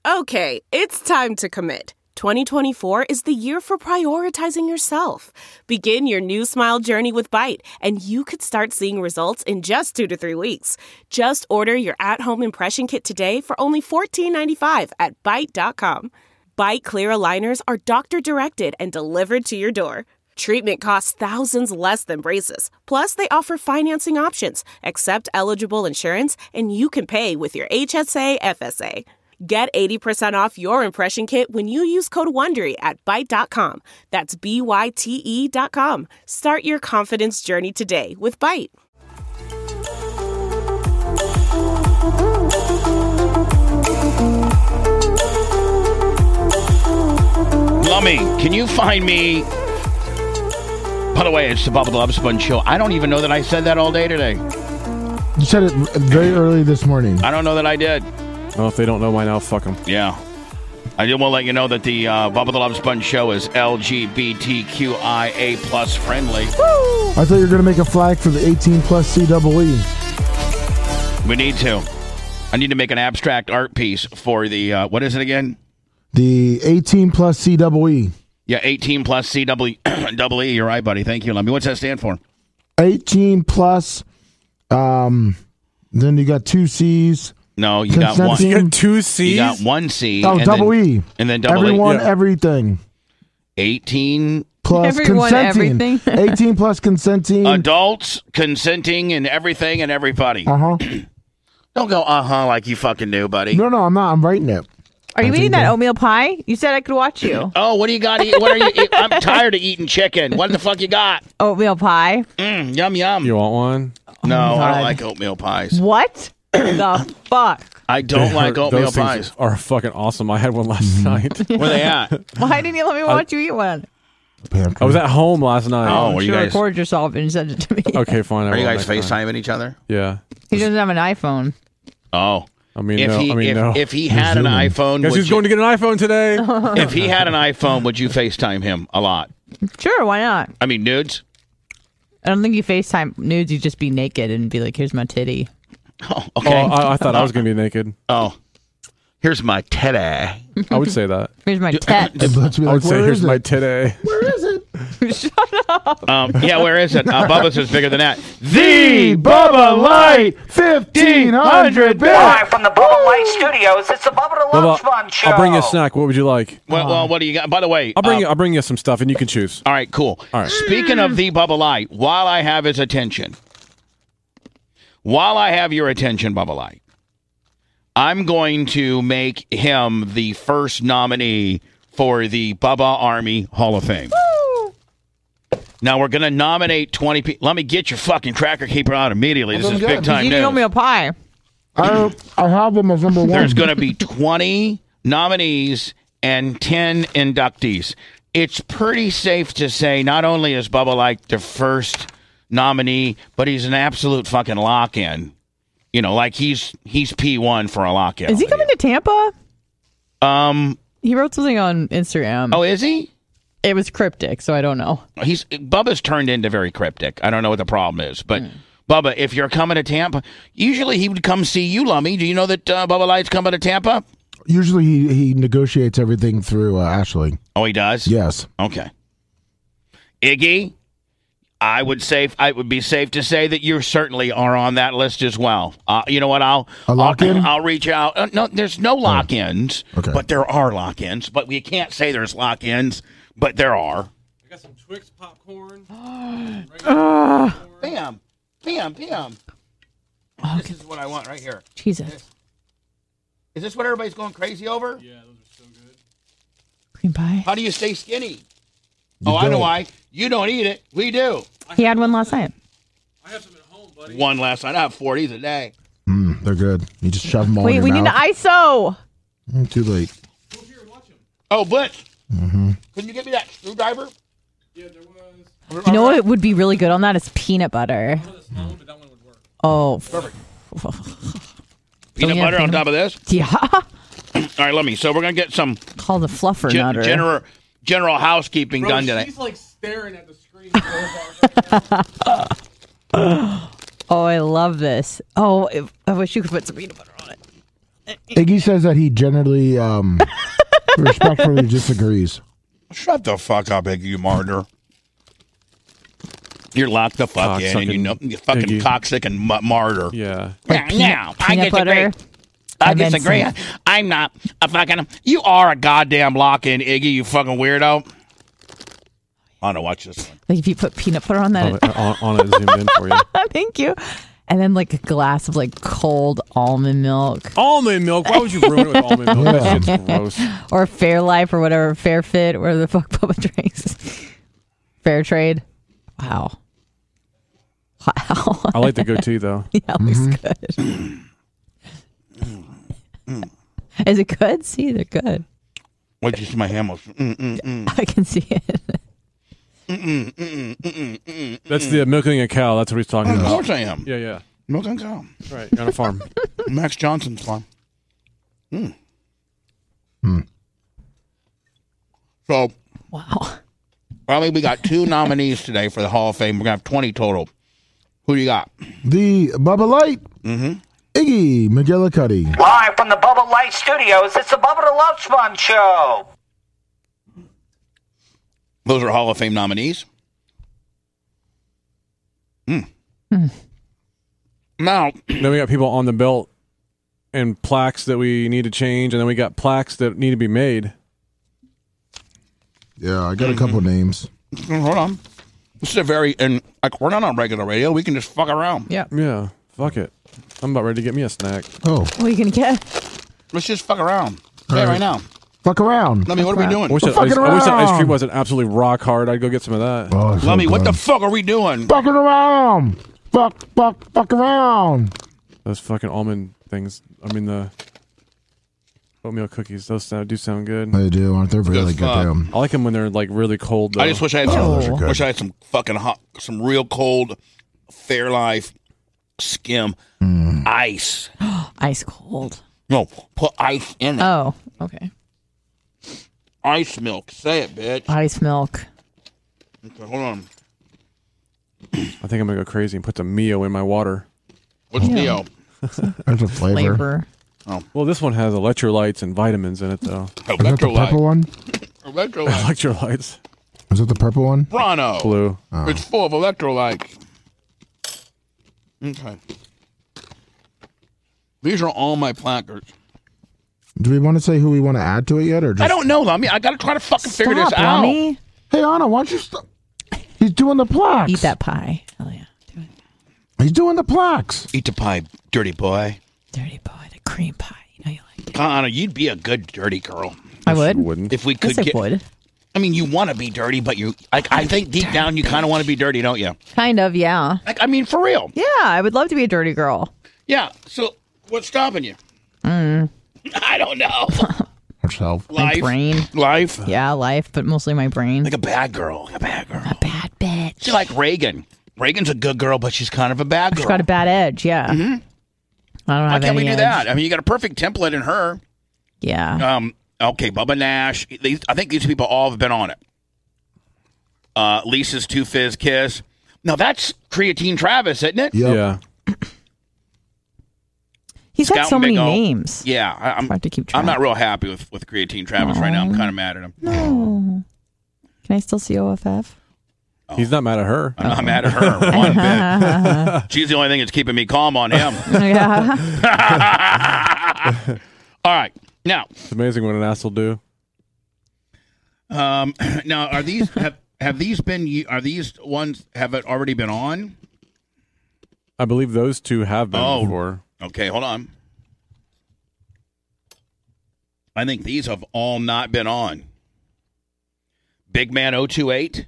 Okay, it's time to commit. 2024 is the year for prioritizing yourself. Begin your new smile journey with Byte, and you could start seeing results in just 2 to 3 weeks. Just order your at-home impression kit today for only $14.95 at Byte.com. Byte Clear aligners are doctor-directed and delivered to your door. Treatment costs thousands less than braces. Plus, they offer financing options, accept eligible insurance, and you can pay with your HSA FSA. Get 80% off your impression kit when you use code WONDERY at Byte.com. That's BYTE.com. Start your confidence journey today with Byte. Lummy, can you find me... By the way, it's the Bubba the Love Sponge Show. I don't even know that I said that all day today. You said it very early this morning. I don't know that I did. Well, if they don't know by now, fuck them. Yeah. I did want to let you know that the Bubba the Love Sponge Show is LGBTQIA plus friendly. Woo! I thought you were going to make a flag for the 18 plus CEE. We need to. I need to make an abstract art piece for the, what is it again? The 18 plus CEE. Yeah, 18 plus CEE. You're right, buddy. Thank you, Lummy. What's that stand for? 18 plus, then you got 2 C's. No, you got one. You got 2 C's? You got 1 C. Oh, double E. And then double Everyone, E. Yeah. Everything. 18 plus everyone, consenting. everything. 18 plus consenting. Adults consenting and everything and everybody. Uh-huh. Don't go like you fucking do, buddy. No, I'm not. I'm writing it. Are you eating that oatmeal pie? You said I could watch you. Oh, what do you got to eat? What are you eating? I'm tired of eating chicken. What the fuck you got? Oatmeal pie. Yum, yum. You want one? No, I don't like oatmeal pies. What the fuck? I don't like oatmeal those pies. Things are fucking awesome. I had one last night. Where they at? Why didn't you let me watch you eat one? I was at home last night. Oh, you guys record yourself and send it to me. Okay, fine. Are you guys FaceTiming each other? Yeah. He doesn't have an iPhone. Oh. I mean, if he had an iPhone, guess who's going to get an iPhone today? If he had an iPhone, would you FaceTime him a lot? Sure, why not? I mean, nudes? I don't think you FaceTime nudes. You just be naked and be like, here's my titty. Oh, okay. Oh, I thought I was going to be naked. Oh. Here's my titty. I would say that. Here's my tet. I would say, here's my titty. Where is it? Shut up. Yeah, where is it? Bubba's is bigger than that. The Bubba Light 1500 bit. Live from the Bubba Light Studios, it's the Bubba the Love Sponge Show. I'll bring you a snack. What would you like? Well, what do you got? By the way, I'll bring you some stuff, and you can choose. All right, cool. All right. Speaking of the Bubba Light, while I have his attention, while I have your attention, Bubba Light, I'm going to make him the first nominee for the Bubba Army Hall of Fame. Woo! Now, we're going to nominate 20 people. Let me get your fucking cracker keeper out immediately. This is big time You news. didn't owe me a pie. I have them as number 1. There's going to be 20 nominees and 10 inductees. It's pretty safe to say not only is Bubba like the first nominee, but he's an absolute fucking lock-in. You know, like he's P1 for a lock-in. Is he coming to Tampa? He wrote something on Instagram. Oh, is he? It was cryptic, so I don't know. Bubba's turned into very cryptic. I don't know what the problem is, but Bubba, if you're coming to Tampa, usually he would come see you, Lummy. Do you know that Bubba Light's coming to Tampa? Usually he negotiates everything through Ashley. Oh, he does? Yes. Okay. Iggy, I would be safe to say that you certainly are on that list as well. You know what? I'll reach out. No, there's no lock-ins, but there are lock-ins. But we can't say there's lock-ins, but there are. I got some Twix popcorn. Bam. Oh, this is what I want right here. Jesus. Is this what everybody's going crazy over? Yeah, those are so good. Cream pie. How do you stay skinny? I know why. You don't eat it. We do. He had one last night. I have some at home, buddy. One last night. I have 4 a day. They're good. You just shove them all in Wait, your we mouth. need an ISO. Too late. Come here and watch him. Oh, Blitz. Mm-hmm. Can you give me that screwdriver? Yeah, there was. You know what would be really good on that is peanut butter. But that one would work. Oh. Perfect. Peanut butter on top of this? Yeah. All right, let me. So we're going to get some called the fluffer nutter. General housekeeping done today. She's like staring at the screen. Oh, I love this. Oh, I wish you could put some peanut butter on it. Iggy says that he generally respectfully disagrees. Shut the fuck up, Iggy Martyr. You're locked the fuck in, and you fucking Iggy. cocksuck and martyr. Yeah. No, I Peanut disagree. butter. I disagree. I'm not a fucking. You are a goddamn lock-in, Iggy. You fucking weirdo. I want to watch this one. Like if you put peanut butter on that. On it, zoomed in for you. Thank you. And then like a glass of like cold almond milk. Almond milk? Why would you ruin it with almond milk? That shit's gross. Or Fairlife or whatever, Fairfit, whatever the fuck Bubba drinks. Fair trade. Wow. Wow. I like the goatee though. Yeah, it looks good. Is it good? See, they're good. What'd you see my hand was? I can see it. That's the milking a cow. That's what he's talking Of about. course I am. Yeah. Milk and cow. Right. You're on a farm. Max Johnson's farm. So, Wow. probably we got 2 nominees today for the Hall of Fame. We're going to have 20 total. Who do you got? The Bubba Light, Iggy McGillicuddy. Live from the Bubba Light Studios, it's the Bubba the Love Sponge Show. Those are Hall of Fame nominees. Now, Then we got people on the belt and plaques that we need to change, and then we got plaques that need to be made. Yeah, I got a couple names. hold on. This is a very, and like we're not on regular radio. We can just fuck around. Yeah. Yeah. Fuck it. I'm about ready to get me a snack. Oh, What are you going to get? Let's just fuck around. Yeah, right now. fuck around. Lummy, what are we doing? I wish that fucking ice around. cream wasn't absolutely rock hard. I'd go get some of that. Oh, so Lummy, what good. the fuck are we doing? Fucking around. Fuck around. Those fucking almond things. I mean, the oatmeal cookies. Those do sound good. They do, aren't they? Really good. fuck. Damn. I like them when they're like really cold. Though. I just wish I had those are some. good. Wish I had some fucking hot, some real cold, Fairlife skim ice. Ice cold. No, put ice in it. Oh, okay. Ice milk. Say it, bitch. Ice milk. Okay, hold on. I think I'm gonna go crazy and put some Mio in my water. What's Neo? There's a flavor. Flavor. Well, this one has electrolytes and vitamins in it, though. Is that the purple Electrolyte. one? Electrolyte. Electrolytes. Is it the purple one? Brano. Blue. It's full of electrolytes. Okay. These are all my placards. Do we want to say who we want to add to it yet, or just? I don't know. I mean, I got to try to fucking figure this Stop, out. Lummy. Hey, Anna, why don't you stop? He's doing the plaques. Eat that pie. Hell yeah. Do it. He's doing the plaques. Eat the pie, dirty boy. Dirty boy. The cream pie. You know you like it. Anna, you'd be a good dirty girl I would. Wouldn't. if we could Yes, I get. would. I mean, you want to be dirty, but I think deep down you kind of want to be dirty, don't you? Kind of, yeah. Like, I mean, for real. Yeah, I would love to be a dirty girl. Yeah. So, what's stopping you? I don't know. Herself. Life. brain. Life. Yeah, life, but mostly my brain. Like a bad girl. Like a bad girl. A bad bitch. She's like Reagan. Reagan's a good girl, but she's kind of a bad girl. She's got a bad edge, yeah. I don't Why have can't we any do edge. that? I mean, you got a perfect template in her. Yeah. Okay, Bubba Nash. I think these people all have been on it. Lisa's Two Fizz Kiss. Now that's Creatine Travis, isn't it? Yep. Yeah. He's got Scout so many Big O. names. Yeah, I'm Hard to keep track. I'm not real happy with Creatine Travis right now. I'm kind of mad at him. No. Can I still see OFF? He's not mad at her. I'm not mad at her one bit. She's the only thing that's keeping me calm on him. Yeah. All right, now It's amazing what an ass will do. now are these have these been are these ones have it already been on? I believe those two have been Oh. before. Okay, hold on. I think these have all not been on. Big Man 028.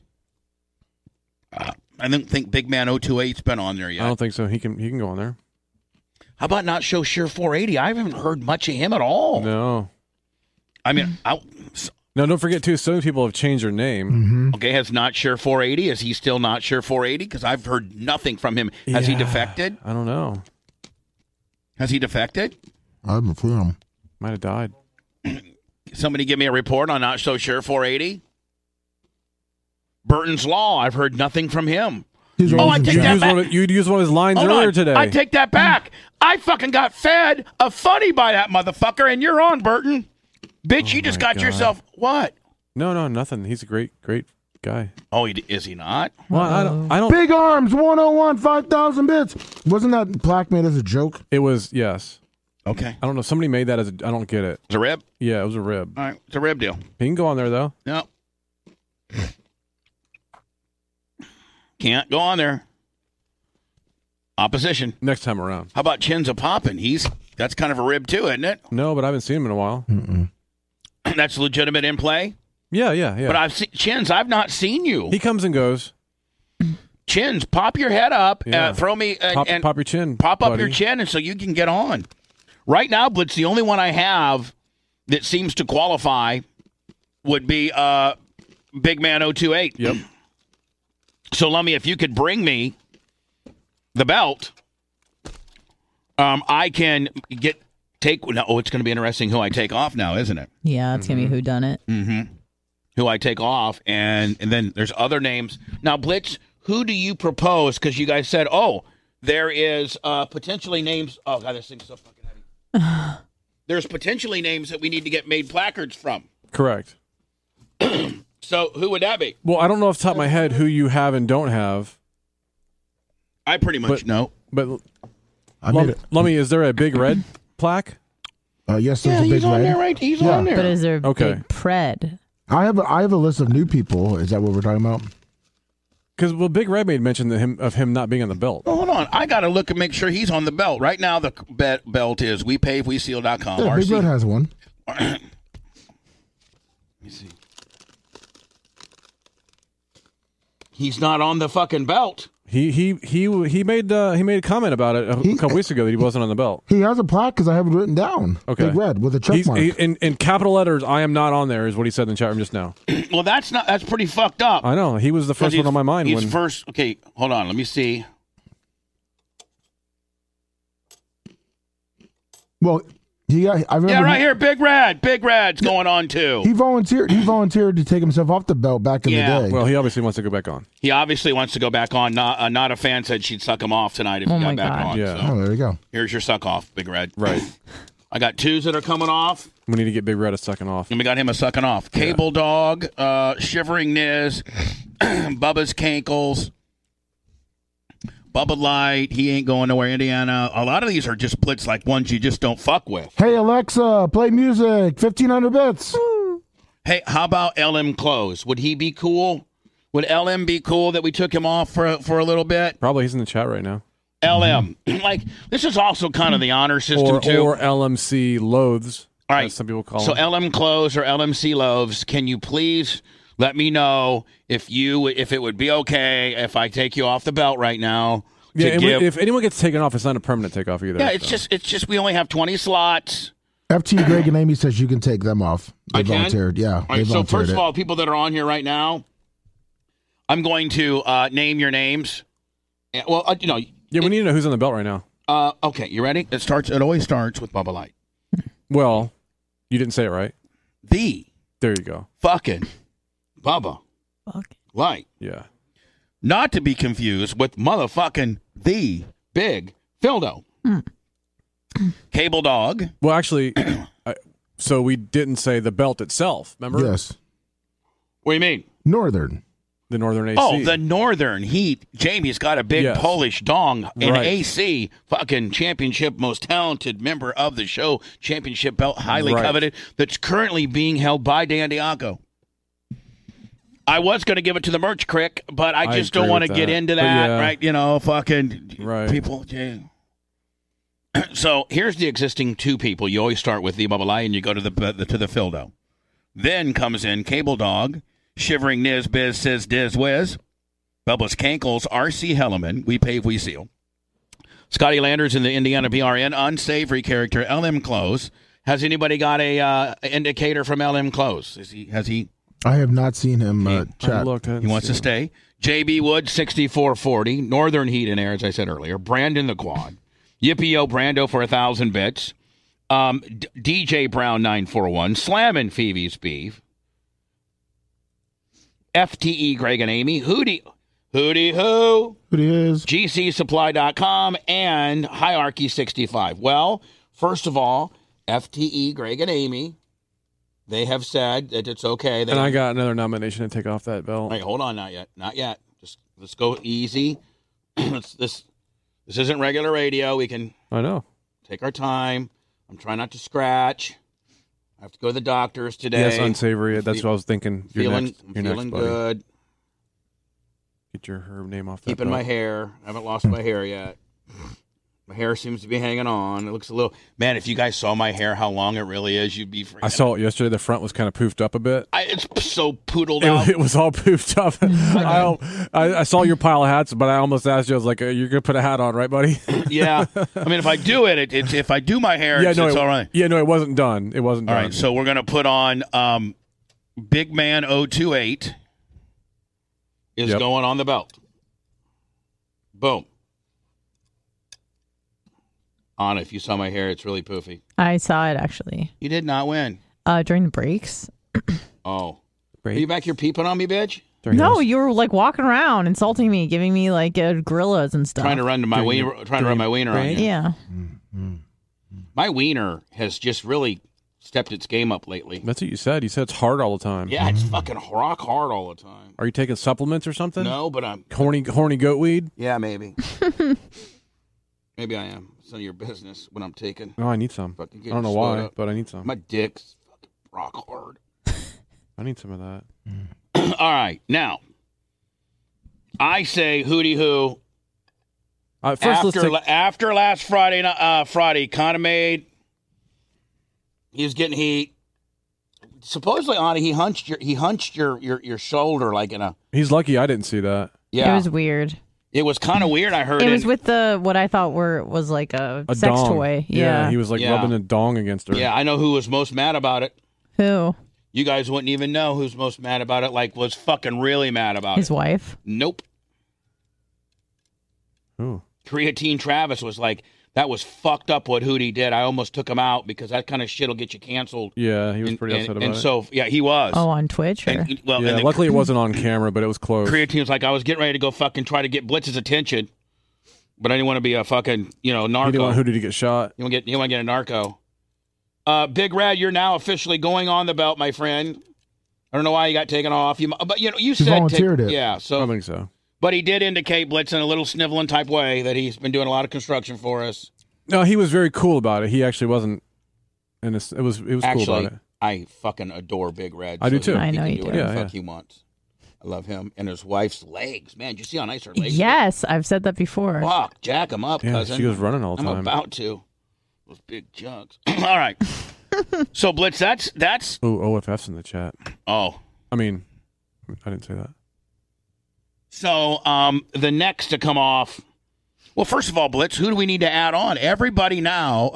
I don't think Big Man 028's been on there I yet. don't think so. He can go on there. How about Not Show Sure 480? I haven't heard much of him at all. No. I mean, No, don't forget too. So many people have changed their name. okay, has Not Sure 480? Is he still Not Sure 480? Because I've heard nothing from him. Has he Yeah. defected? I don't know. Has he defected? I haven't seen him. Might have died. Somebody give me a report on Not So Sure 480. Burton's Law. I've heard nothing from him. I take that back. You'd use one of his lines Hold earlier on. today. I take that back. I fucking got fed a funny by that motherfucker, and you're on, Burton. Bitch, you just got yourself what? No, nothing. He's a great guy. Oh, is he not? Well, I don't. Big Arms 101 5,000 bits. Wasn't that plaque made as a joke? It was, yes. Okay. I don't know. Somebody made that as a. I don't get it. It's a rib? Yeah, it was a rib. All right. It's a rib deal. He can go on there though. No. Can't go on there. Opposition. Next time around. How about Chins a Poppin'? That's kind of a rib too, isn't it? No, but I haven't seen him in a while. That's legitimate in play. Yeah. But I've seen Chins. I've not seen you. He comes and goes. Chins, pop your head up. Yeah. Throw me and pop your chin. Pop up buddy. your chin, and so you can get on. Right now, Blitz, the only one I have that seems to qualify would be Big Man 028. Yep. So, Lummy, if you could bring me the belt, I can take. No, it's going to be interesting who I take off now, isn't it? Yeah, it's going to be whodunit. Mm-hmm. Who I take off, and then there's other names. Now, Blitz, who do you propose? Because you guys said, there is potentially names. Oh, God, this thing's so fucking heavy. There's potentially names that we need to get made placards from. Correct. So who would that be? Well, I don't know off the top of my head who you have and don't have. I pretty much know. But Lummy, is there a Big Red plaque? Yes, there's a Big he's on Red. there, right? He's on there. But is there a Okay. big pred? I have a list of new people. Is that what we're talking about? Because Big Red made mention of him not being on the belt. Well, hold on. I got to look and make sure he's on the belt. Right now, the belt is WePaveWeSeal.com. Yeah, Big Red has one. Let me see. He's not on the fucking belt. He made a comment about it a couple weeks ago that he wasn't on the belt. He has a plaque because I have it written down. Okay. Big Red with a check mark. In capital letters, I am not on there, is what he said in the chat room just now. Well, that's pretty fucked up. I know. He was the first one on my mind. He's first. Okay, hold on. Let me see. Well, I remember. Yeah, right here, Big Red's going on too. He volunteered to take himself off the belt back in the day. Well, he obviously wants to go back on. He obviously wants to go back on. Not a fan said she'd suck him off tonight if he got back on. Yeah. So there you go. here's your suck off, Big Red. Right. I got twos that are coming off. We need to get Big Red a second off. And we got him a sucking off. Cable Dog, Shivering Niz, Bubba's Cankles, Bubba Light, he ain't going nowhere, Indiana. A lot of these are just Blitz, like ones you just don't fuck with. Hey, Alexa, play music, 1,500 bits. Hey, how about LM Close? Would he be cool? Would LM be cool that we took him off for a little bit? Probably. He's in the chat right now. LM. Like, this is also kind of the honor system, too. Or LMC Loathes. All right. As some people call so them. LM Close or LMC Loaves, can you please let me know if it would be okay if I take you off the belt right now? Yeah, and if anyone gets taken off, it's not a permanent takeoff either. Yeah, it's just we only have 20 slots. FT Greg and Amy says you can take them off. They volunteered. Yeah. All right, so first of all, people that are on here right now, I'm going to name your names. Well, Yeah, we need to know who's on the belt right now. Okay, you ready? It always starts with Bubba Light. Well, you didn't say it right. There you go. Fucking Bubba Light. Yeah. Not to be confused with motherfucking the Big Phildo. Cable Dog. Well, actually, so we didn't say the belt itself, remember? Yes. What do you mean? Northern. The Northern AC. Oh, the Northern Heat. Jamie's got a big Polish dong in AC. Fucking championship, most talented member of the show. Championship belt, highly coveted. That's currently being held by Dan Diaco. I was going to give it to the merch crick, but I just don't want to get into that, right? You know, fucking people. Yeah. So here's the existing two people. You always start with the Bubba Light and you go to the Phildo. Then comes in Cable Dog, Shivering Niz, Biz, Sizz, Diz, Wiz, Bubba's Cankles, R.C. Helleman, We Pave, We Seal. Scotty Landers in the Indiana BRN, unsavory character, LM Close. Has anybody got a indicator from LM Close? Has he? I have not seen him chat. He wants to stay. JB Wood, 6440. Northern Heat in air, as I said earlier. Brandon the Quad. Yippee-Yo Brando for 1,000 bits. DJ Brown, 941. Slammin' Phoebe's Beef. FTE Greg and Amy. Who Hootie Who, Who it is? GCSupply.com, and Hierarchy65. Well, first of all, FTE, Greg and Amy, they have said that it's okay. And I got another nomination to take off that belt. Hey, hold on, not yet. Just let's go easy. This isn't regular radio. We can I know. take our time. I'm trying not to scratch. I have to go to the doctors today. Yes, unsavory. That's what I was thinking. I'm You're feeling next, buddy. good. Get your herb name off that Keeping belt. my hair. I haven't lost my hair yet. My hair seems to be hanging on. It looks a little... Man, if you guys saw my hair, how long it really is, you'd be... I saw it yesterday. The front was kind of poofed up a bit. It's so poodled out. It was all poofed up. I saw your pile of hats, but I almost asked you, I was like, you're going to put a hat on, right, buddy? Yeah. I mean, if I do if I do my hair, it's all right. Yeah, no, it wasn't done. It wasn't All done. right, so we're going to put on Big Man 028 is going on the belt. Boom. Anna, if you saw my hair, it's really poofy. I saw it, actually. You did not win. During the breaks. Oh. Are you back here peeping on me, bitch? No, you were like walking around, insulting me, giving me like gorillas and stuff. Trying to run my wiener on you. Yeah. My wiener has just really stepped its game up lately. That's what you said. You said it's hard all the time. Yeah, it's fucking rock hard all the time. Are you taking supplements or something? No, but I'm... Horny goat weed? Yeah, maybe. Maybe I am. It's none of your business when I'm taking. No, I need some. I don't know why, but I need some. My dick's fucking rock hard. I need some of that. All right, now I say Hootie Who. First, after last Friday, Conor made. He was getting heat. Supposedly, Anna, he hunched your shoulder like in a. He's lucky I didn't see that. Yeah, it was weird. It was kind of weird. I heard it was with what I thought was like a sex dong. toy. Yeah, he was like rubbing a dong against her. Yeah, I know who was most mad about it. Who? You guys wouldn't even know who's most mad about it. Like, was fucking really mad about His wife? Nope. Who? Creatine Travis was like, that was fucked up what Hootie did. I almost took him out because that kind of shit will get you canceled. Yeah, he was pretty upset about it. And so, yeah, he was. Oh, on Twitch? Luckily it wasn't on camera, but it was close. Creatine was like, I was getting ready to go fucking try to get Blitz's attention, but I didn't want to be a fucking, narco. He didn't want Hootie to get shot. You want to get a narco. Big Red, you're now officially going on the belt, my friend. I don't know why you got taken off. But you said volunteered it. Yeah, so I think so. But he did indicate, Blitz, in a little sniveling type way that he's been doing a lot of construction for us. No, he was very cool about it. He actually wasn't. And it was cool about it. I fucking adore Big Red. I do too. I know you do. do. Whatever the fuck he wants. I love him and his wife's legs. Man, did you see how nice her legs? Yes, I've said that before. Fuck, jack him up, Yeah, cousin. she was running all the time. I'm about to. Those big jugs. All right. So Blitz, that's. Oh, OFF's in the chat. Oh. I mean, I didn't say that. So the next to come off. Well, first of all, Blitz, who do we need to add on? Everybody now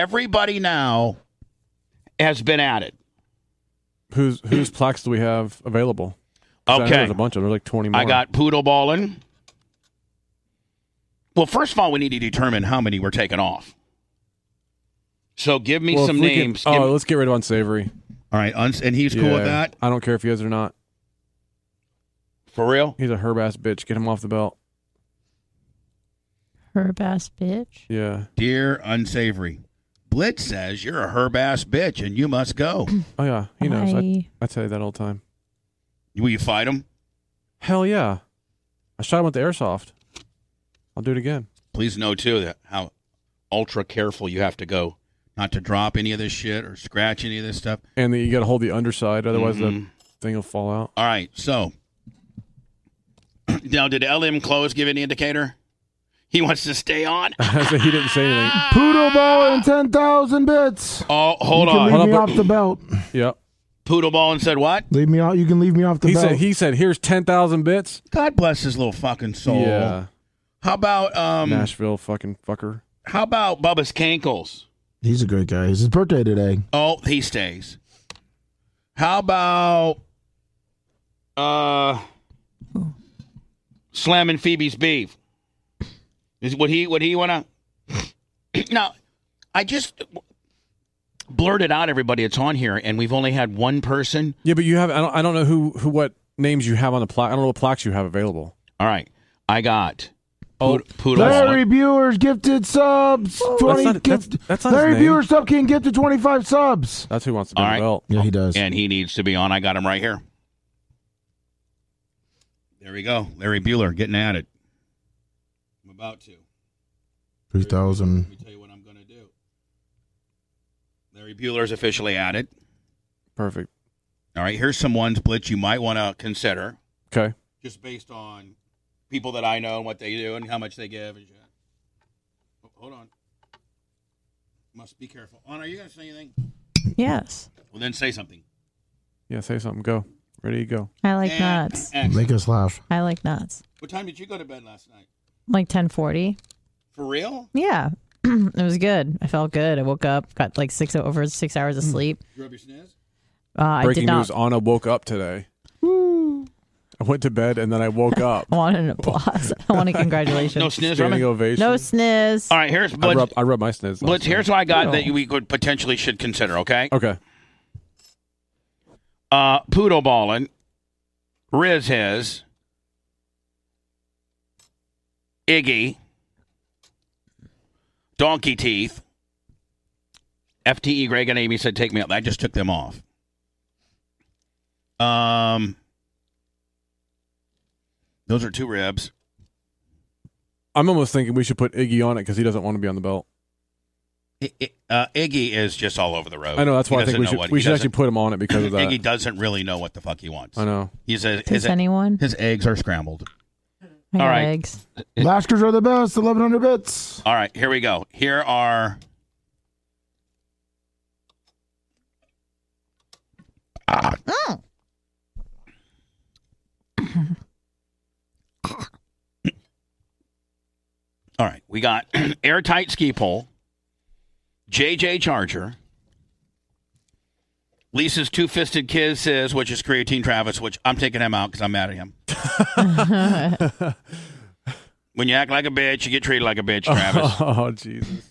has been added. Whose plaques do we have available? Okay, there's a bunch of them. There's like 20 more. I got Poodle Ballin. Well, first of all, we need to determine how many we're taking off. So give me some names. Let's get rid of Unsavory. All right, and he's cool with that? I don't care if he is or not. For real? He's a herb-ass bitch. Get him off the belt. Herb-ass bitch? Yeah. Dear Unsavory, Blitz says you're a herb-ass bitch and you must go. Oh, yeah. He knows. I tell you that all the time. Will you fight him? Hell yeah. I shot him with the airsoft. I'll do it again. Please know, too, that how ultra careful you have to go not to drop any of this shit or scratch any of this stuff. And you got to hold the underside, otherwise the thing will fall out. All right, so now did LM Close give any indicator? He wants to stay on. He didn't say anything. Poodle Ball and 10,000 bits. Oh, hold you can on. Leave me off the belt. Yep. Poodle Ball and said what? Leave me out. You can leave me off the belt. He said, here's 10,000 bits. God bless his little fucking soul. Yeah. How about Nashville fucking fucker. How about Bubba's Cankles? He's a great guy. It's his birthday today. Oh, he stays. How about Slamming Phoebe's Beef? Would he want to? Now, I just blurted out everybody that's on here, and we've only had one person. Yeah, but you have. I don't know who what names you have on the plaque. I don't know what plaques you have available. All right. I got Poodle. Larry Bueller's gifted subs. 20 that's not Larry his name. Bueller Sub King gifted 25 subs. That's who wants to be All on right. the belt. Yeah, he does. And he needs to be on. I got him right here. There we go. Larry Bueller getting at it. I'm about to. 3,000. Let me tell you what I'm going to do. Larry Bueller's officially at it. Perfect. All right, here's some ones, Blitz, you might want to consider. Okay. Just based on people that I know and what they do and how much they give. And shit. Oh, hold on. Must be careful. Anna, are you going to say anything? Yes. Well, then say something. Yeah, say something. Go. Ready, go. I like And- nuts. Excellent. Make us laugh. I like nuts. What time did you go to bed last night? Like 10:40. For real? Yeah. It was good. I felt good. I woke up, got like over 6 hours of sleep. You rub your sniz? I did Breaking not news, Anna woke up today. I went to bed and then I woke up. I want an applause. I want a congratulations. No sniz, Standing rubbing? ovation. No sniz. All right, here's Blitz. I rubbed my sniz. last Blitz, night. here's what I got No. that we could potentially should consider, okay? Okay. Poodle Ballin', Riz His, Iggy, Donkey Teeth, FTE Greg and Amy said take me up. I just took them off. Those are 2 ribs. I'm almost thinking we should put Iggy on it because he doesn't want to be on the belt. Iggy is just all over the road. I know. That's why I think we should actually put him on it because of that. Iggy doesn't really know what the fuck he wants. I know. He's a, Does anyone? his eggs are scrambled. I got all right. eggs. Laskers are the best. 1,100 bits. All right, here we go. Here are. All right, we got Airtight Ski Pole, JJ Charger, Lisa's Two-Fisted Kisses, which is Creatine Travis, which I'm taking him out because I'm mad at him. When you act like a bitch, you get treated like a bitch, Travis. Oh, Jesus.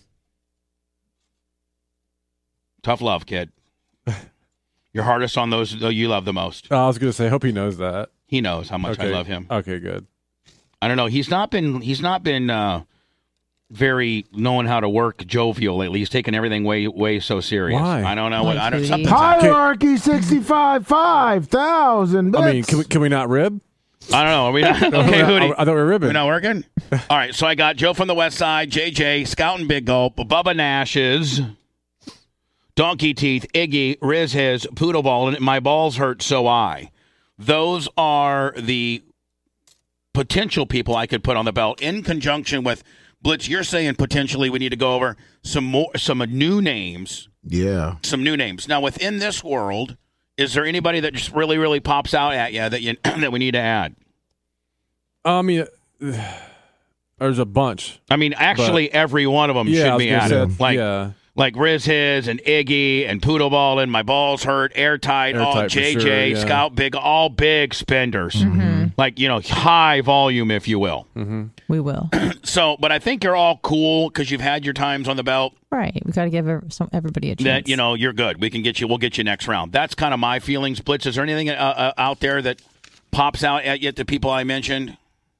Tough love, kid. You're hardest on those you love the most. I was going to say, I hope he knows that. He knows how much I love him. Okay, good. I don't know. He's not been very knowing how to work jovial lately. He's taking everything way so serious. Why? I don't know what. I don't. Sweetie. Something's Hierarchy 65, 5,000 bits. I mean, can we not rib? I don't know. Are we not? Okay, Hootie. I thought we were ribbing. We're not working? All right, so I got Joe from the West Side, JJ, Scout and Big Gulp, Bubba Nash's, Donkey Teeth, Iggy, Riz His, Poodle Ball, and My Balls Hurt So I. Those are the potential people I could put on the belt in conjunction with Blitz. You're saying potentially we need to go over some new names. Yeah. Some new names. Now, within this world, is there anybody that just really, really pops out at you that we need to add? I mean, there's a bunch. I mean, actually, every one of them Yeah, I should was be gonna added. say, Like Riz His and Iggy and Poodle Ball and My Balls Hurt, Airtight, all Airtight for JJ, sure, yeah. Scout, Big, all big spenders. Mm-hmm. Like, high volume, if you will. Mm-hmm. We will. So, but I think you're all cool because you've had your times on the belt. Right. We got to give everybody a chance. That, you're good. We'll get you next round. That's kind of my feelings. Blitz, is there anything out there that pops out at you, the people I mentioned?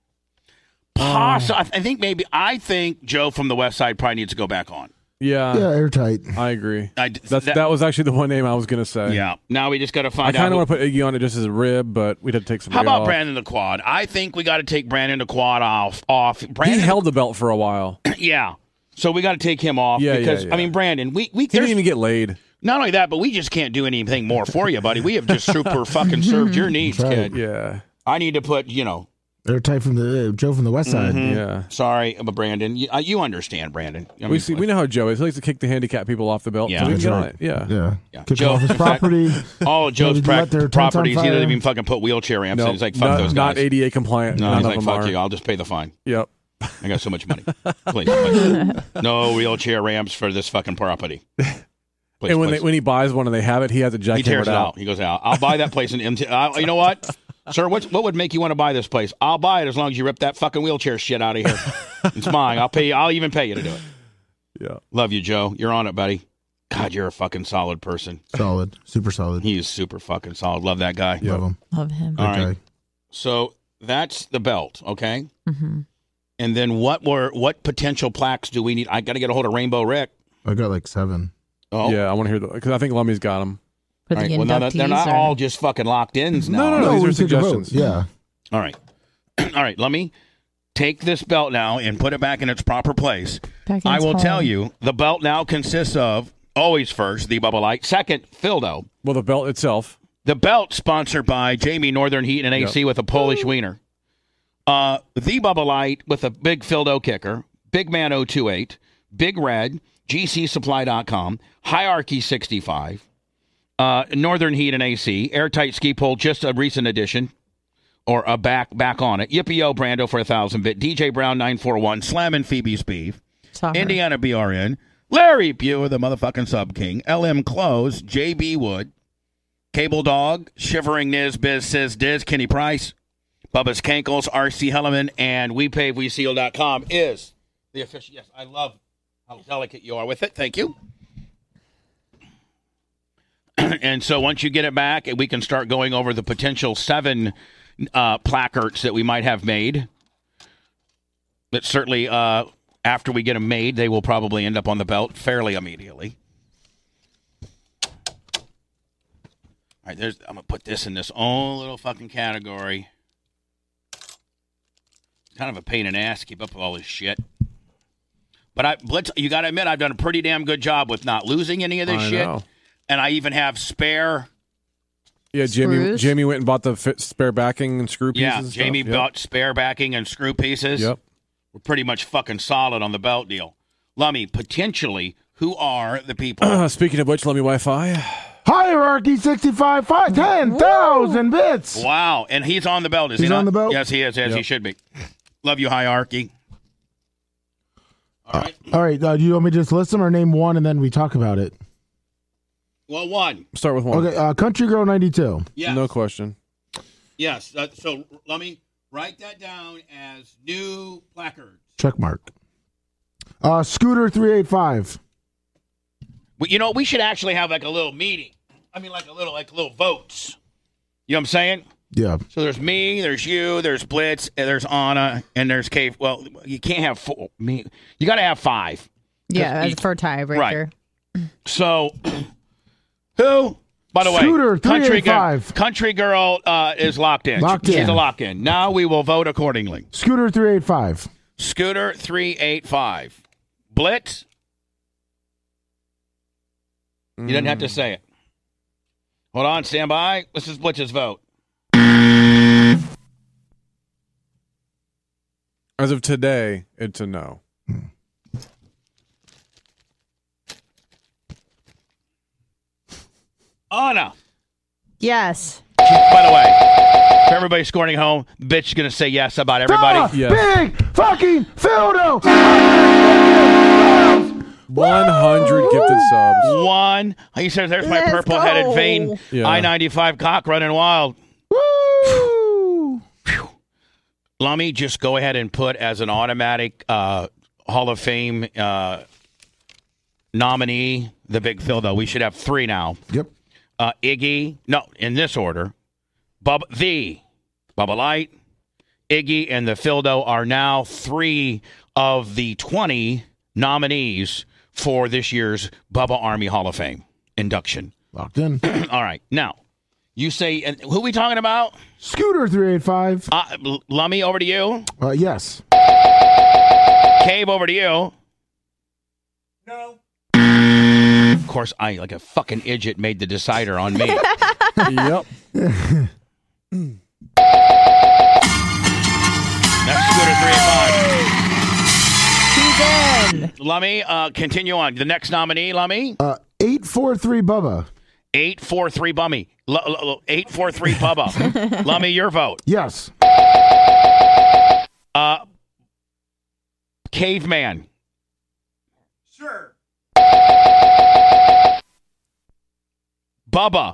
I think Joe from the West Side probably needs to go back on. Yeah, airtight. I agree. That that was actually the one name I was going to say. Yeah. Now we just got to find I out. kind of want to put Iggy on it just as a rib, but we'd have to take some. How about off. Brandon the Quad? I think we got to take Brandon the Quad off. Brandon, He held the belt for a while. Yeah. So we got to take him off because yeah. I mean, Brandon, we He didn't even get laid. Not only that, but we just can't do anything more for you, buddy. We have just super fucking served your needs, That's right. kid. Yeah. I need to put, Airtight from the Joe from the West Side. Yeah. Sorry, but Brandon, you understand, Brandon. I mean, We know how Joe is. He likes to kick the handicapped people off the belt. Yeah. So we can That's get on right. it. Yeah. Yeah. Yeah. Kick Joe, off his in fact, property. all of Joe's Let their tents on properties, he fire. doesn't even fucking put wheelchair ramps in. Nope. He's like, fuck those guys. Not ADA compliant. No, None he's of like, them fuck are. you. I'll just pay the fine. Yep. I got so much money. Please. No wheelchair ramps for this fucking property. Please, And please. when he buys one and they have it, he has a He jackhammer tears it out. out. He goes out. I'll buy that place in MT. You know what? Sir, what would make you want to buy this place? I'll buy it as long as you rip that fucking wheelchair shit out of here. It's mine. I'll pay you. I'll even pay you to do it. Yeah. Love you, Joe. You're on it, buddy. God, you're a fucking solid person. Solid. Super solid. He is super fucking solid. Love that guy. Love him. Love him. All Okay. right. So That's the belt, okay? Mm-hmm. And then what potential plaques do we need? I got to get a hold of Rainbow Rick. I got like 7. Oh. Yeah, I want to hear because I think Lummy's got them. For All the right. Well, no, they're not inductees, all or- just fucking locked ins now. No, these we are took a vote. suggestions. Yeah. All right. All right, let me take this belt now and put it back in its proper place. Back in I its will tell home. you, the belt now consists of, always first, the Bubba Light. Second, Fildo. Well, the belt itself. The belt sponsored by Jamie Northern Heat and AC with a Polish wiener. The Bubba Light with a big Fildo kicker. Big Man 028. Big Red. GCSupply.com. Hierarchy 65. Northern Heat and AC. Airtight ski pole, just a recent addition. Or a back on it. Yippee-O Brando for 1,000-bit. DJ Brown 941. Slammin' Phoebe's Beef. Saw her. Indiana BRN. Larry Pugh, the motherfucking Sub King. LM Close. JB Wood. Cable Dog. Shivering Niz Biz Says Diz. Kenny Price. Bubba's Cankles. RC Helleman. And WePaveWeSeal.com is the official. Yes, I love how delicate you are with it. Thank you. And so once you get it back, we can start going over the potential 7 placards that we might have made. That certainly, after we get them made, they will probably end up on the belt fairly immediately. All right, I'm going to put this in this own little fucking category. Kind of a pain in the ass to keep up with all this shit. But Blitz, you got to admit, I've done a pretty damn good job with not losing any of this shit. Know. And I even have spare. Yeah, Screws? Jamie went and bought the spare backing and screw pieces. Yeah, and Jamie stuff. bought spare backing and screw pieces. Yep. We're pretty much fucking solid on the belt deal. Lummy, potentially, who are the people? Speaking of which, let me Wi-Fi. Hierarchy 65, 10,000 bits. Wow, and he's on the belt, is he He's not? on the belt? Yes, he is, as he Yep. should be. Love you, Hierarchy. All right. All right. Do you want me to just list them or name one and then we talk about it? Well, one. Start with one. Okay. Country Girl 92. Yes. No question. Yes. So let me write that down as new placards. Check mark. Scooter 385. Well, you know, we should actually have like a little meeting. I mean, like little votes. You know what I'm saying? Yeah. So there's me, there's you, there's Blitz, and there's Anna, and there's Cave. Well, you can't have 4. You got to have 5. Yeah, as for a tiebreaker. So, who? By the Scooter, way, Country 385. Country Girl is locked in. Locked in. She's a lock-in. Now we will vote accordingly. Scooter 385. Scooter 385. Blitz? You didn't have to say it. Hold on, stand by. This is Blitz's vote. As of today, it's a no. Anna. Yes. By the way, for everybody scoring at home, bitch is going to say yes about everybody. The Yes. Big fucking Fildo. 100 gifted subs. 1. He says, there's my Let's purple-headed go. vein. Yeah. I-95 cock running wild. Woo! Lummy, just go ahead and put as an automatic Hall of Fame nominee the Big Fildo. We should have 3 now. Yep. Iggy, no, in this order. Bubba Light, Iggy, and the Fildo are now 3 of the 20 nominees for this year's Bubba Army Hall of Fame induction. Locked in. All right, now, you say, and who are we talking about? Scooter 385. Lummy, over to you. Yes. Cave, over to you. No. Of course, I, like a fucking idiot, made the decider on me. Yep. That's Scooter 385. He's in. Lummy, continue on. The next nominee, Lummy? 843 Bubba. 843 Bummy. 843 Bubba. Lummy, your vote. Yes. Caveman. Sure. Bubba.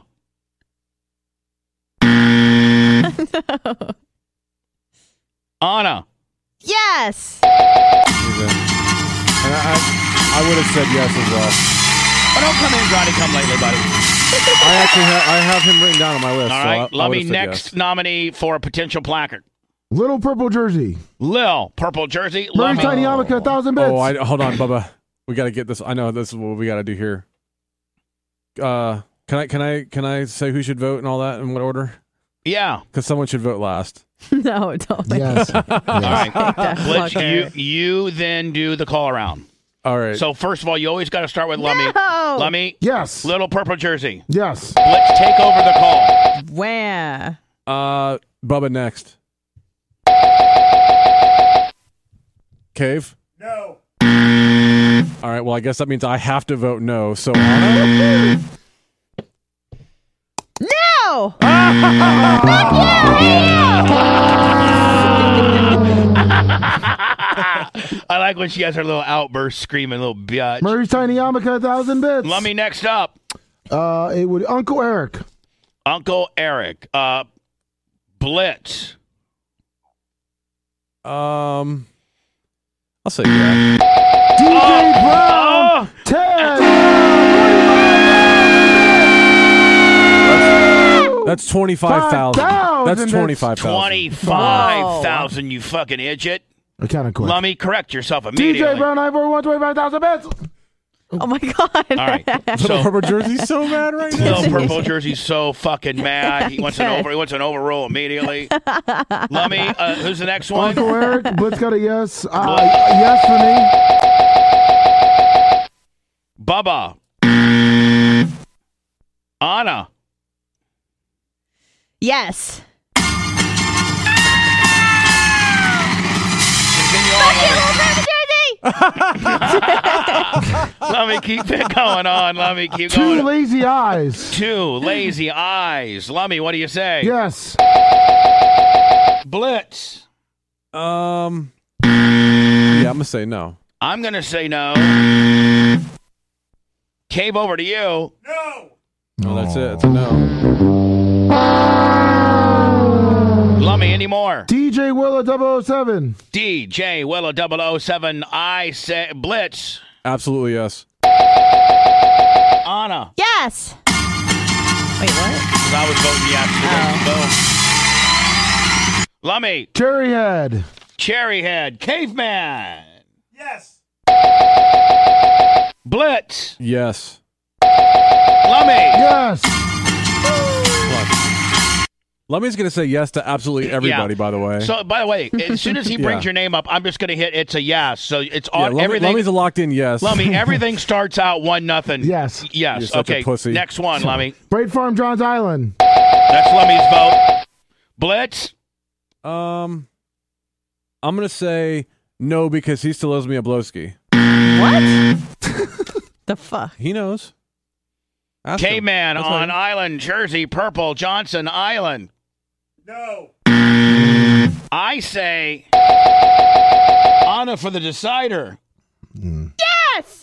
Anna. Yes. He's in. And I would have said yes as well. Oh, don't come in, Johnny. Come lately, buddy. I actually have him written down on my list. All so right. I Lummy, would've said next yes. nominee for a potential placard. Little purple jersey. Lil purple jersey. Murray's Lummy. tiny yarmulke, 1,000 bits. Hold on, Bubba. We got to get this. I know this is what we got to do here. Can I say who should vote and all that in what order? Yeah, because someone should vote last. No, don't. Yes. All right. Blitz, you then do the call around. All right. So first of all, you always got to start with Lummy. No! Lummy. Yes. Little purple jersey. Yes. Blitz, take over the call. Where? Bubba next. Cave. No. All right. Well, I guess that means I have to vote no. So Anna. No! I like when she has her little outburst screaming, little bitch. Murray's tiny yarmulke, 1,000 bits. Lummy next up. It would Uncle Eric. Uncle Eric. Blitz. I'll say yeah. DJ Brown. 10. That's 25,000. 5,000. That's 25,000. 25,000, you fucking idiot. I kind of quick. Lummy, correct yourself immediately. DJ Brown 941, 25,000 bits. Oh my God. All right. Little purple jersey's so mad right now. Little purple jersey's so fucking mad. He wants an overrule immediately. Lummy, who's the next one? Uncle Eric. Blitz got a yes. Yes for me. Bubba. Anna. Yes. Let me keep it going on. Let me keep 2 going. lazy eyes. 2 lazy eyes. Lummy, what do you say? Yes. Blitz. Yeah, I'm gonna say no. I'm going to say no. Cave, over to you. No. Oh, that's it. It's a no. Lummy, any more? DJ Willa 007. DJ Willow 007. I say Blitz. Absolutely yes. Anna. Yes. Wait, what? 'Cause I was voting yes. Boom. Lummy. Cherry Head. Cherryhead. Caveman. Yes. Blitz. Yes. Lummy. Yes. Lummy's gonna say yes to absolutely everybody. Yeah. By the way. So, by the way, as soon as he brings Yeah. your name up, I'm just going to hit it's a yes. So it's Yeah, on everything. Lummy's a locked in yes. Lummy, everything starts out 1-0. Yes. Yes. You're such a Okay. pussy. Next one, Lummy. Braid Farm, Johns Island. That's Lummy's vote. Blitz. I'm gonna say no because he still owes me a blowski. What? The fuck? He knows. Ask him. K-Man That's on fine. Island, Jersey, Purple, Johnson Island. No. I say Anna for the decider. Yes.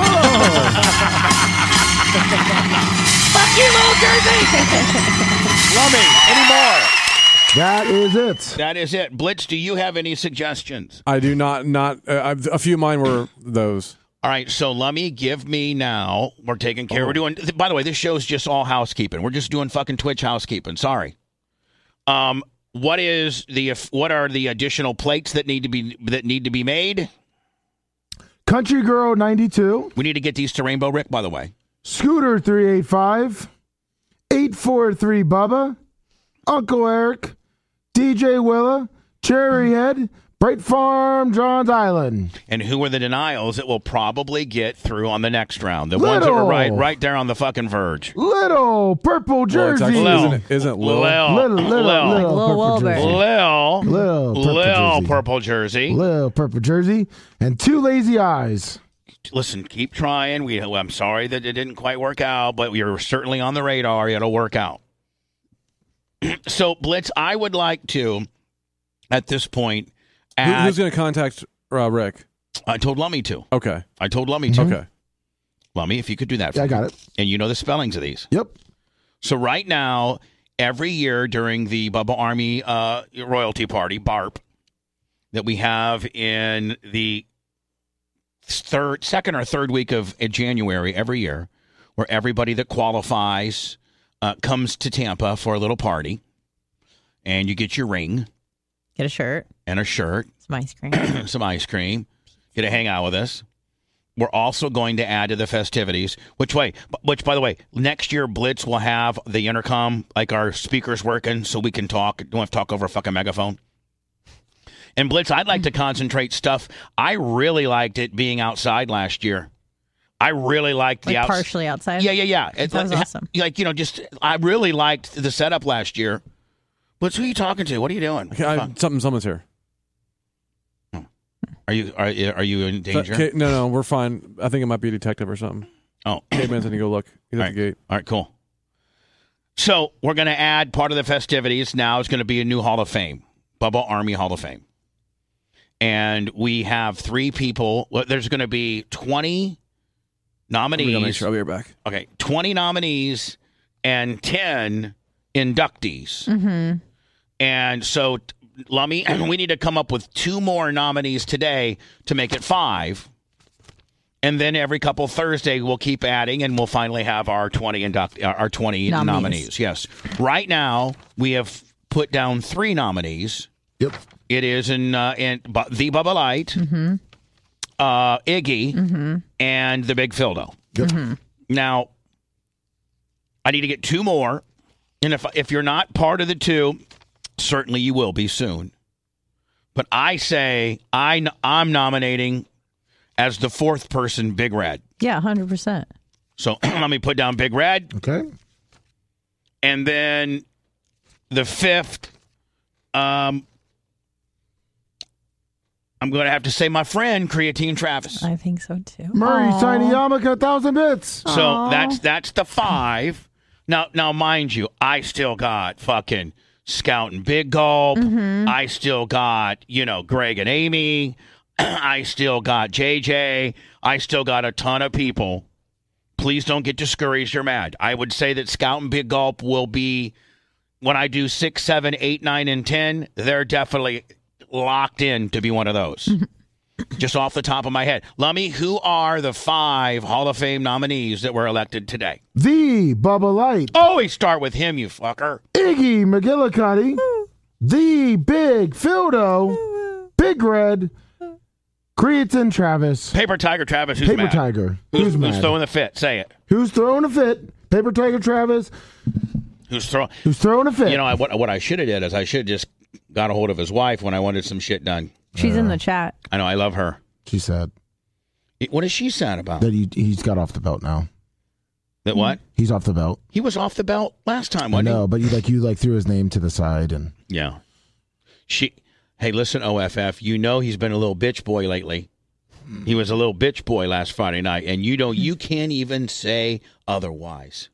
Fuck you, little Jersey. Lummy, any more? That is it. That is it. Blitz, do you have any suggestions? I do not. A few of mine were those. All right, so Lummy, give me now. We're taking care. We're doing. By the way, this show's just all housekeeping. We're just doing fucking Twitch housekeeping. Sorry. What are the additional plates that need to be made? Country Girl 92. We need to get these to Rainbow Rick, by the way. Scooter 385. 843 Bubba. Uncle Eric. DJ Willa. Cherryhead. Bright Farm, Johns Island. And who are the denials that will probably get through on the next round? The ones that were right there on the fucking verge. Little Purple Well, it's Jersey. actually, isn't it Lil? Little Lil Purple Jersey. Lil Purple Jersey. Little Purple Jersey. And 2 lazy eyes. Listen, keep trying. I'm sorry that it didn't quite work out, but you're certainly on the radar. It'll work out. So, Blitz, I would like to, at this point, Who's going to contact Rick? I told Lummy to. Okay. I told Lummy to. Okay. Lummy, if you could do that for Yeah, I me. got it. And you know the spellings of these. Yep. So right now, every year during the Bubba Army royalty party, BARP, that we have in the second or third week of January every year, where everybody that qualifies comes to Tampa for a little party, and you get your ring. Get a shirt. And a shirt. Some ice cream. Some ice cream. Get to hang out with us. We're also going to add to the festivities, which, by the way, next year Blitz will have the intercom, like our speakers working, so we can talk. Don't have to talk over a fucking megaphone. And Blitz, I'd like to concentrate stuff. I really liked it being outside last year. I really liked the partially outside. Yeah. That was awesome. I really liked the setup last year. Blitz, who are you talking to? What are you doing? Someone's here. Are you in danger? No, we're fine. I think it might be a detective or something. Oh, Caveman's going to go look. He's at the gate. All right, cool. So we're going to add part of the festivities. Now is going to be a new Hall of Fame, Bubba Army Hall of Fame, and we have 3 people. Well, there's going to be 20 nominees. Make sure I'll be right back. Okay, 20 nominees and 10 inductees. Mm-hmm. And so, Lummy, we need to come up with 2 more nominees today to make it 5. And then every couple Thursday, we'll keep adding, and we'll finally have our 20 nominees. Yes. Right now, we have put down 3 nominees. Yep. It is in the Bubba Light, mm-hmm. Iggy, mm-hmm. and the Big Fildo. Yep. Mm-hmm. Now, I need to get 2 more. And if you're not part of the 2, certainly you will be soon. But I say I'm nominating as the 4th person Big Red. Yeah, 100%. So let me put down Big Red. Okay. And then the 5th, I'm going to have to say my friend, Creatine Travis. I think so, too. Murray, Tiny Yarmulke, 1,000 bits. So that's the 5. Now, mind you, I still got fucking Scout and Big Gulp. Mm-hmm. I still got, Greg and Amy. I still got JJ. I still got a ton of people. Please don't get discouraged or mad. I would say that Scout and Big Gulp will be, when I do 6, 7, 8, 9, and 10, they're definitely locked in to be one of those. Just off the top of my head. Lummy, who are the 5 Hall of Fame nominees that were elected today? The Bubba Light. Always start with him, you fucker. Iggy McGillicuddy. The Big Fildo. Big Red. Creatine Travis. Paper Tiger Travis, who's Paper mad? Tiger. Who's mad? Who's throwing the fit? Say it. Who's throwing a fit? Paper Tiger Travis. Who's throwing a fit? What I should have did is I should have just got a hold of his wife when I wanted some shit done. She's in the chat. I know. I love her. She said. What is she sad about? That he's got off the belt now. That what? He's off the belt. He was off the belt last time, wasn't he? No, but you threw his name to the side and. Yeah. Hey, listen, OFF. He's been a little bitch boy lately. He was a little bitch boy last Friday night, and you can't even say otherwise.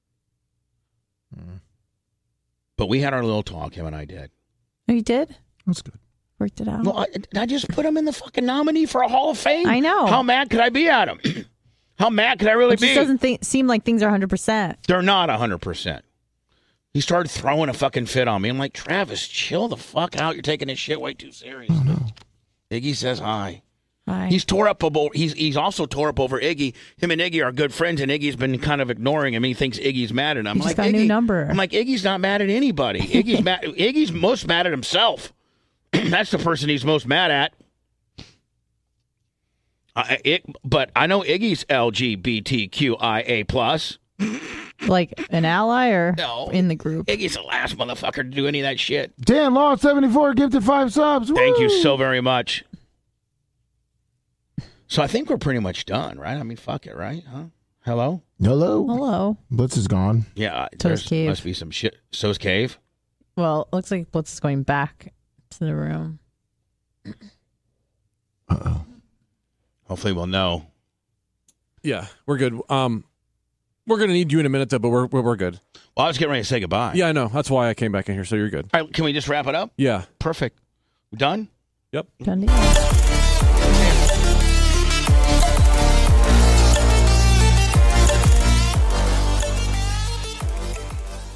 But we had our little talk, him and I did. Oh, you did? That's good. Worked it out. Well, I just put him in the fucking nominee for a Hall of Fame. I know. How mad could I be at him? How mad could I really be? It just doesn't seem like things are 100%. They're not 100%. He started throwing a fucking fit on me. I'm like, Travis, chill the fuck out. You're taking this shit way too seriously. Oh, no. Iggy says hi. Hi. He's also tore up over Iggy. Him and Iggy are good friends, and Iggy's been kind of ignoring him. He thinks Iggy's mad at him. He just got a new number. I'm like, Iggy's not mad at anybody. Iggy's mad. Iggy's most mad at himself. That's the person he's most mad at. But I know Iggy's LGBTQIA+. Like an ally or no, in the group? Iggy's the last motherfucker to do any of that shit. Dan Law 74 gifted 5 subs. Thank Woo! you so very much. So I think we're pretty much done, right? I mean, fuck it, right? Huh? Hello? Hello. Blitz is gone. Yeah, So's Cave. Must be some shit. So's Cave? Well, it looks like Blitz is going back to the room. Uh-oh. Hopefully we'll know. Yeah, we're good. We're going to need you in a minute, though, but we're good. Well, I was getting ready to say goodbye. Yeah, I know. That's why I came back in here, so you're good. All right, can we just wrap it up? Yeah. Perfect. Done? Yep. Done deal.